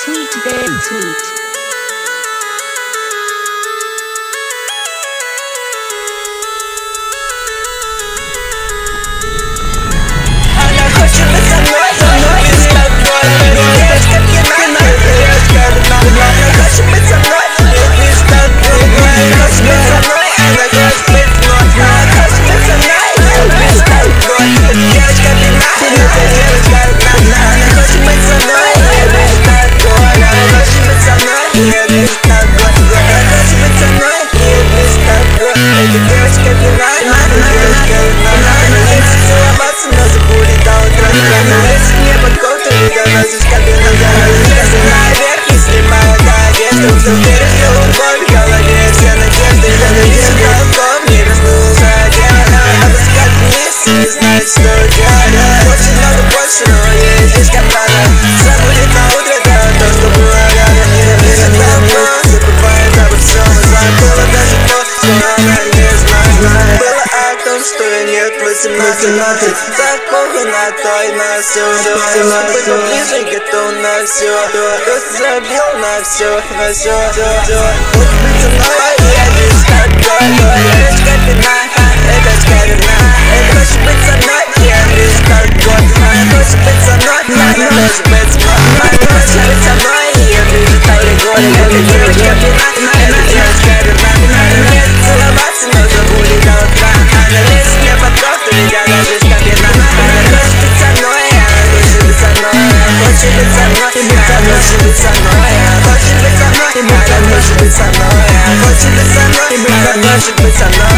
Sweet babe, sweet. Она хочет быть со мной, без тобой. Девочка пьяна, девочка одна. Она хочет быть со мной, без тобой. Хочет быть со мной, она хочет быть мной. Она хочет быть со мной, без тобой. Девочка пьяна, девочка одна. Она хочет быть со мной, без тобой. Она хочет быть со мной, без тобой. Она хочет быть со мной, без тобой. Эта девочка пьяна, девочка одна. Она хочет целоваться, но забудет до утра. Она лезет мне под кофту и доносит кабину. Наверх и снимает одежду. Все пережил боль в голове, все надежды. Если толком не проснулся дело, опускать вниз и не знает, что делать. Хочет много больше, но ей слишком рано. Забудет на утро то, что было рядом. Если толком забывает обо всем. И забыла даже то, что она не знает. Было о том, что я нет 18. Так похуй на то и на все. Быть поближе, готов на все. Просто забил на все, на все. Хочешь быть со мной, я без тобой. Девочка пьяна, девочка верна. Хочешь быть со мной, я без тобой. Хочешь быть со мной, она хочет быть со мной. Хочешь быть со мной, я без тобой. Эта девочка пьяна, эта девочка верна. Нет целоваться, но забудет до утра. Она лезет мне под кофту, ведь она слишком пьяна. Она хочет быть со мной, она хочет быть со мной. Хочет быть со мной, она хочет быть со мной. Хочет быть со мной, она хочет быть со мной. Хочет быть со мной, она хочет быть со мной.